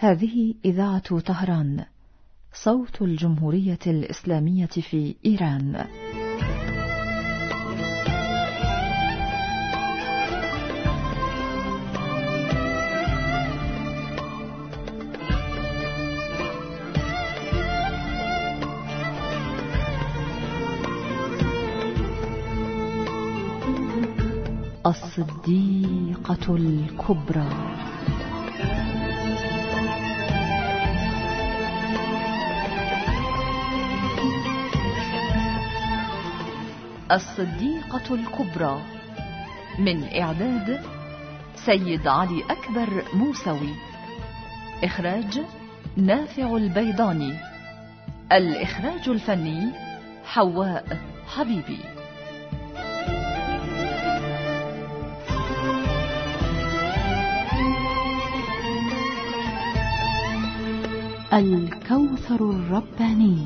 هذه إذاعة طهران، صوت الجمهورية الإسلامية في إيران. الصديقة الكبرى. الصديقة الكبرى، من إعداد سيد علي أكبر موسوي، إخراج نافع البيضاني، الإخراج الفني حواء حبيبي. الكوثر الرباني.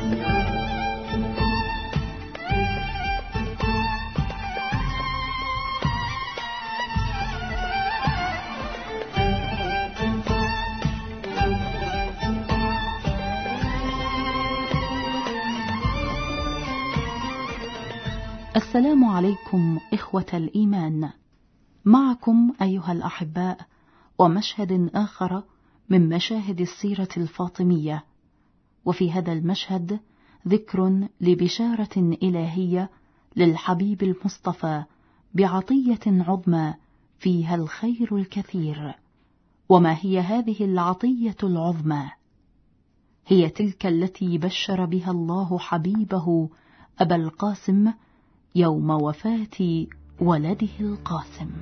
السلام عليكم إخوة الإيمان، معكم أيها الأحباء ومشهد آخر من مشاهد السيرة الفاطمية. وفي هذا المشهد ذكر لبشارة إلهية للحبيب المصطفى بعطية عظمى فيها الخير الكثير. وما هي هذه العطية العظمى؟ هي تلك التي بشر بها الله حبيبه أبا القاسم يوم وفاة ولده القاسم.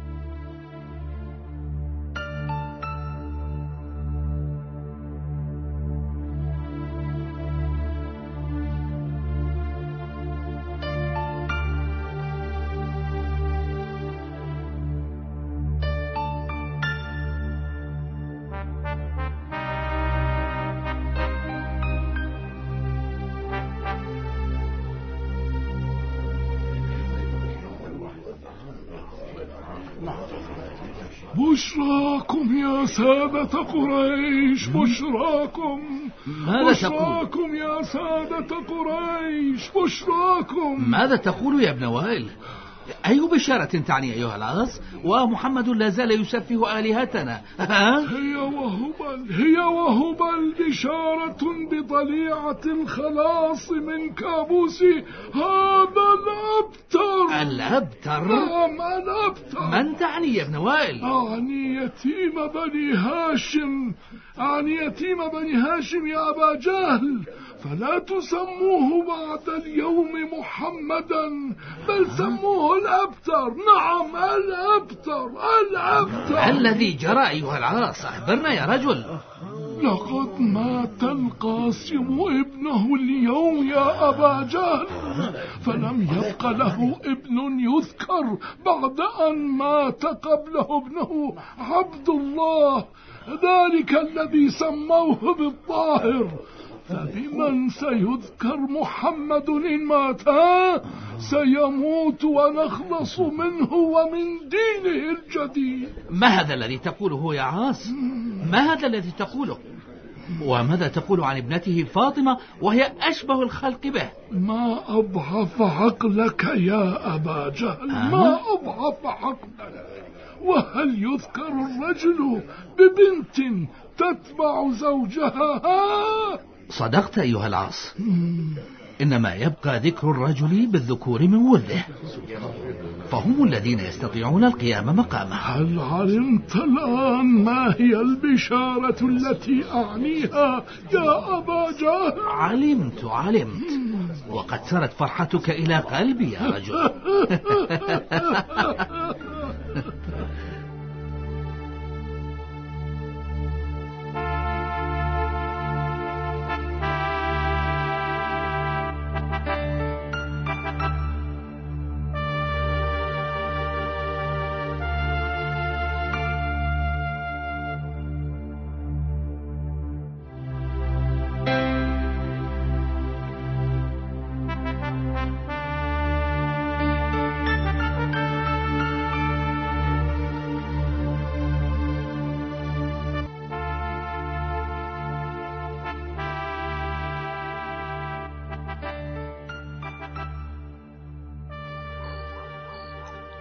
بشراكم يا سادة قريش، بشراكم. بشراكم يا سادة قريش، بشراكم. ماذا تقول يا ابن وائل؟ أي بشارة تعني أيها العاص؟ ومحمد لا زال يسفه آلهتنا. هي وهبل بشارة بطليعة الخلاص من كابوس هذا الأبتر. الأبتر؟ نعم الأبتر. من تعني يا ابن وائل؟ أعني يتيم بني هاشم، أعني يتيم بني هاشم يا أبا جهل. فلا تسموه بعد اليوم محمدا، بل سموه الأبتر. نعم الأبتر، الأبتر. الذي جرى أيها العاص؟ أخبرنا يا رجل. لقد مات القاسم ابنه اليوم يا أبا جهل، فلم يبق له ابن يذكر بعد أن مات قبله ابنه عبد الله، ذلك الذي سموه بالطاهر. فبمن سيذكر محمد إن مات؟ سيموت ونخلص منه ومن دينه الجديد. ما هذا الذي تقوله يا عاص؟ ما هذا الذي تقوله؟ وماذا تقول عن ابنته فاطمة وهي أشبه الخلق به؟ ما أضعف عقلك يا أبا جهل، ما أضعف عقلك. وهل يذكر الرجل ببنت تتبع زوجها؟ صدقت أيها العاص، إنما يبقى ذكر الرجل بالذكور من وله، فهم الذين يستطيعون القيام مقامه. هل علمت الآن ما هي البشارة التي أعنيها يا أبا جهل؟ علمت، وقد سرت فرحتك إلى قلبي يا رجل.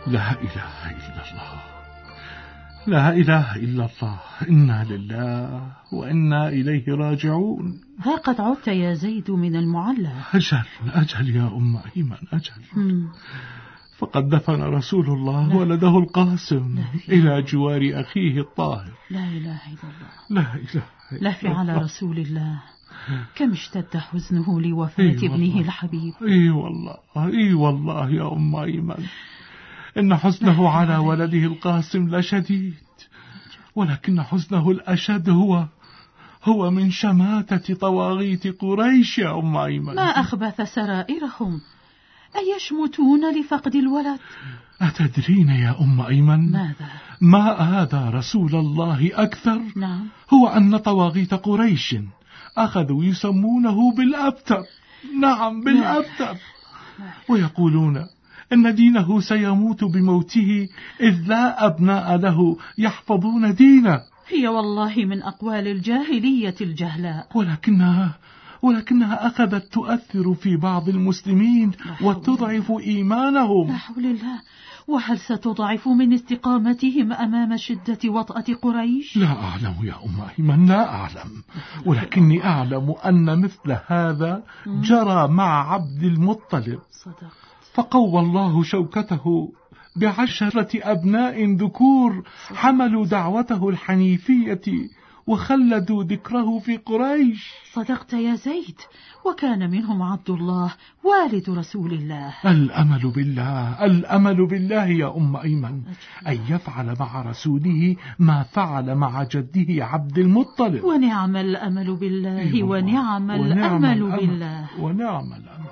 لا إله إلا الله، لا إله إلا الله، إنا لله وإنا إليه راجعون. ها قد عدت يا زيد من المعلى. أجل يا أم أيمن، أجل. فقد دفن رسول الله ولده القاسم إلى جوار أخيه الطاهر. لا إله إلا الله، لا إله إلا الله. لف على رسول الله، كم اشتد حزنه لوفاة ابنه الحبيب. إي والله يا أم أيمن، إن حزنه على ولده القاسم لشديد، ولكن حزنه الأشد هو من شماتة طواغيت قريش يا أم أيمن. ما أخبث سرائرهم، أيشمتون لفقد الولد؟ أتدرين يا أم أيمن ماذا؟ ما آذى رسول الله أكثر؟ نعم. هو أن طواغيت قريش أخذوا يسمونه بالأبتر. نعم، بالأبتر. ويقولون إن دينه سيموت بموته، إذ لا أبناء له يحفظون دينه. هي والله من أقوال الجاهلية الجهلاء، ولكنها أخذت تؤثر في بعض المسلمين وتضعف إيمانهم. لا حول الله. وهل ستضعف من استقامتهم أمام شدة وطأة قريش؟ لا أعلم يا أم أيمن، لا أعلم، ولكني أعلم أن مثل هذا جرى مع عبد المطلب. صدقت. فقوى الله شوكته ب10 أبناء ذكور حملوا دعوته الحنيفية وخلدوا ذكره في قريش. صدقت يا زيد، وكان منهم عبد الله والد رسول الله. الأمل بالله يا أم أيمن، أن يفعل مع رسوله ما فعل مع جده عبد المطلب. ونعم الأمل بالله، ونعم الأمل بالله، ونعم الأمل.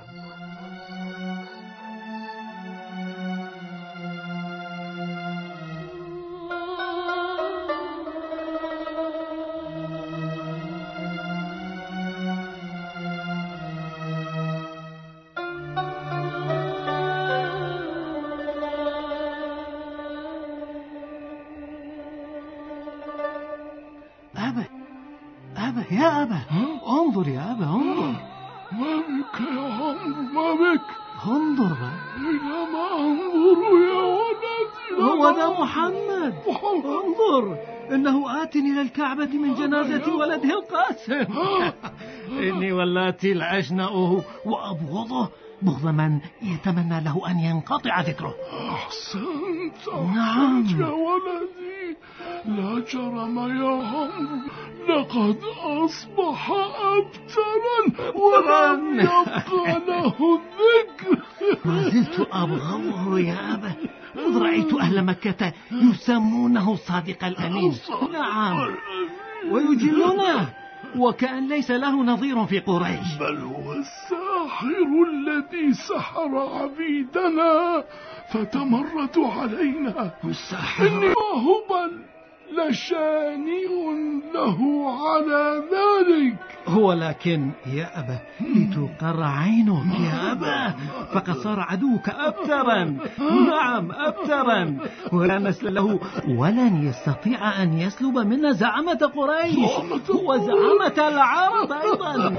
يا أبا، انظر يا أبا، انظر. ما بك يا عمرو، ما بك؟ انظر. إنما أنظر يا ولدي. هو ده محمد. انظر، إنه آت إلى الكعبة من جنازة ولده القاسم. إني واللاتي العشناؤه وأبغضه بغض من يتمنى له أن ينقطع ذكره. أحسنت. نعم يا ولدي، لا جرم يا عمرو، لقد أصبح أبترا ولم يبقى له الذكر. ما زلت أبغضه يا أبا، إذ رأيت أهل مكة يسمونه الصادق الأمين. نعم، ويجلونه وكأن ليس له نظير في قريش. بل هو الساحر الذي سحر عبيدنا فتمردوا علينا. الساحر؟ إني هبل لشانئ له على ذلك. هو لكن يا أبا لتقر عينك يا أبا، فقد صار عدوك أبترا. نعم أبترا، ولا نسل له، ولن يستطيع أن يسلب منا زعامة قريش وزعامة العرب أيضا.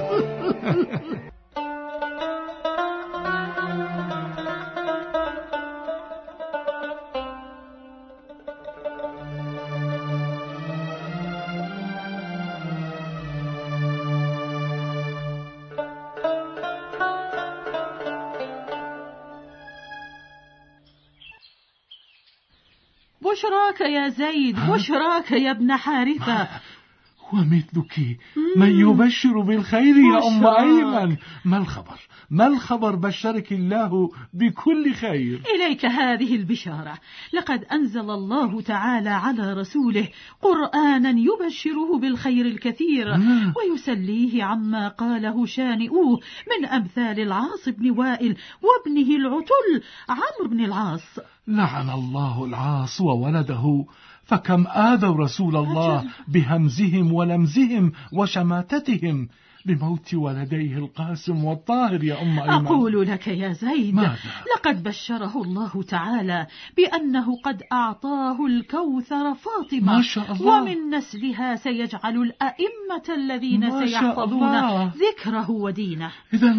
بشراك يا زيد، بشراك يا ابن حارثة. ومثلك من يبشر بالخير يا أم أيمن. ما الخبر بشرك الله بكل خير. إليك هذه البشارة، لقد أنزل الله تعالى على رسوله قرآنا يبشره بالخير الكثير ويسليه عما قاله شانئوه من أمثال العاص بن وائل وابنه العتل عمرو بن العاص. لعن الله العاص وولده، فكم آذوا رسول الله بهمزهم ولمزهم وشماتتهم بموت ولديه القاسم والطاهر يا أم أيمن. أقول لك يا زيد، ماذا؟ لقد بشره الله تعالى بأنه قد أعطاه الكوثر فاطمة، ما شاء الله، ومن نسلها سيجعل الأئمة الذين سيحفظون ذكره ودينه.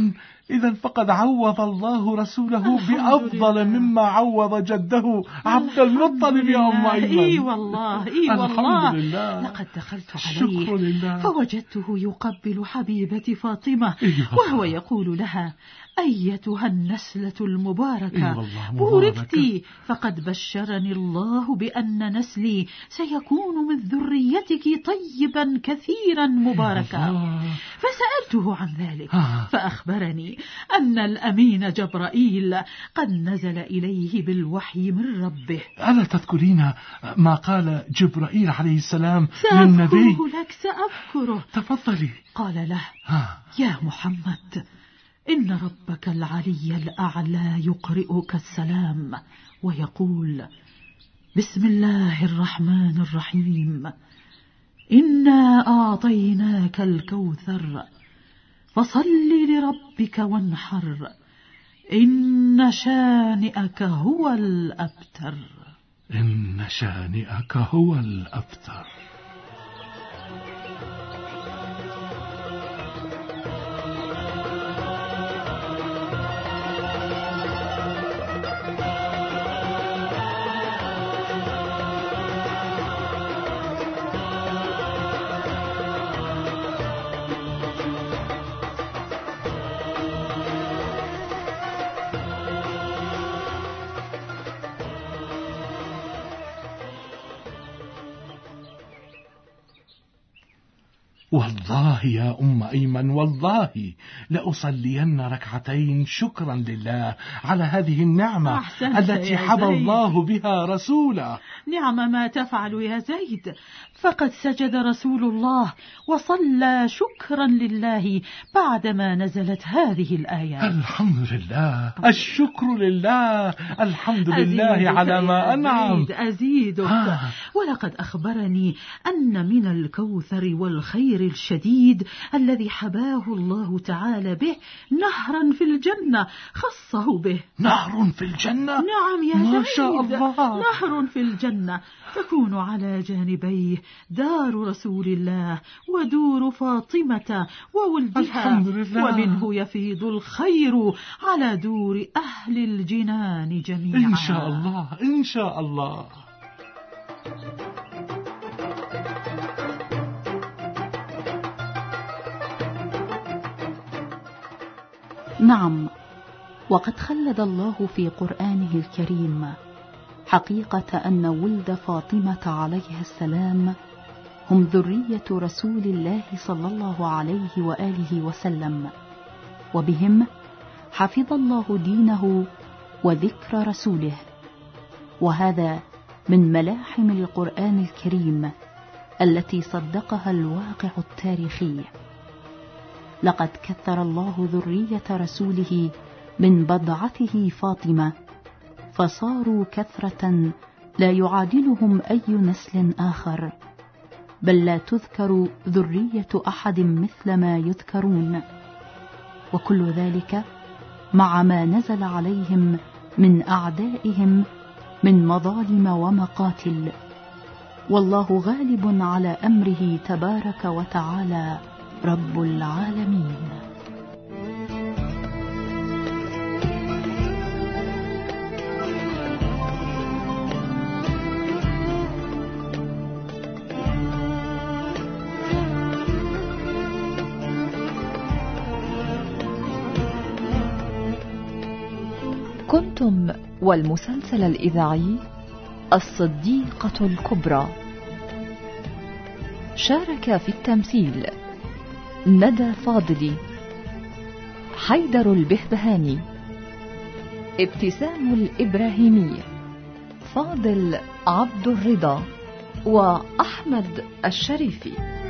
إذا فقد عوض الله رسوله بأفضل مما عوض جده عبد المطلب يا أم أيمن. إي والله إي والله. لله. لقد دخلت عليه فوجدته يقبل حبيبتي فاطمة وهو يقول لها: أيتها النسلة المباركة بوركتي، فقد بشرني الله بأن نسلي سيكون من ذريتك طيبا كثيرا مباركا. فسألته عن ذلك فأخبرني أن الأمين جبرائيل قد نزل إليه بالوحي من ربه. ألا تذكرين ما قال جبرائيل عليه السلام للنبي؟ سأذكره لك سأذكره. تفضلي. قال له: يا محمد، إن ربك العلي الأعلى يقرئك السلام ويقول: بسم الله الرحمن الرحيم، إنا أعطيناك الكوثر فصل لربك وانحر، إن شانئك هو الأبتر. إن شانئك هو الأبتر. والله يا أم أيمن، والله لأصلين ركعتين شكرا لله على هذه النعمة التي حبى الله بها رسوله. نعم ما تفعل يا زيد، فقد سجد رسول الله وصلى شكرا لله بعدما نزلت هذه الآيات. الحمد لله، الشكر لله، الحمد لله على ما أنعم. أزيدك. ولقد أخبرني أن من الكوثر والخير الشديد الذي حباه الله تعالى به نهرا في الجنة خصه به. نهر في الجنة؟ نعم يا ما زيد، شاء الله. نهر في الجنة تكون على جانبيه دار رسول الله ودور فاطمة وولدها، الحمد لله. ومنه يفيض الخير على دور أهل الجنان جميعا إن شاء الله إن شاء الله. نعم، وقد خلد الله في قرآنه الكريم حقيقة أن ولد فاطمة عليها السلام هم ذرية رسول الله صلى الله عليه وآله وسلم، وبهم حفظ الله دينه وذكر رسوله، وهذا من ملاحم القرآن الكريم التي صدقها الواقع التاريخي. لقد كثر الله ذرية رسوله من بضعته فاطمة، فصاروا كثرة لا يعادلهم أي نسل آخر، بل لا تذكر ذرية أحد مثل ما يذكرون، وكل ذلك مع ما نزل عليهم من أعدائهم من مظالم ومقاتل، والله غالب على أمره تبارك وتعالى رب العالمين. كنتم والمسلسل الإذاعي الصديقة الكبرى. شارك في التمثيل ندى فاضلي، حيدر البهبهاني، ابتسام الإبراهيمي، فاضل عبد الرضا، وأحمد الشريفي.